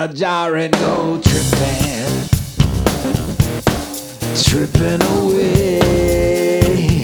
a jar and go tripping, tripping away.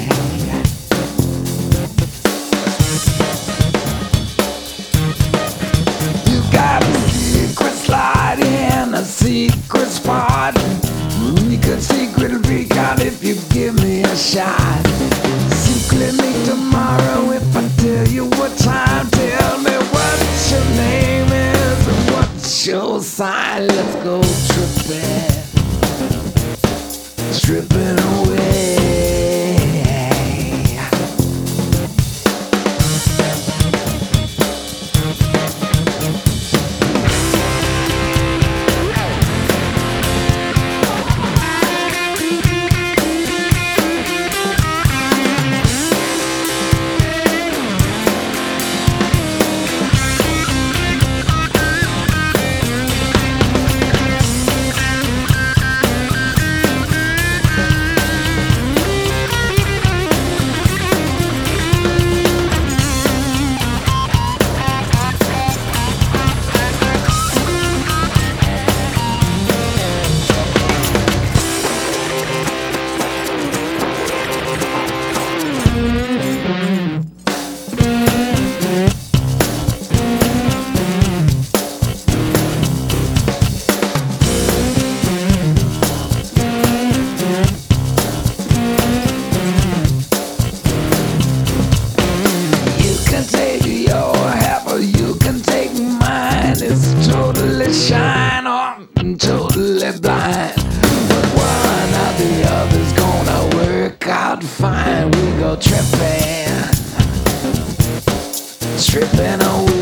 You got a secret slide in a secret spot. You could secretly freak out if you give me a shot. Secretly meet tomorrow if I tell you what time. Tell me what your name is and what's your sign. Let's go tripping, tripping away. It's totally shine or totally blind, but one or the other's gonna work out fine. We go tripping, tripping away.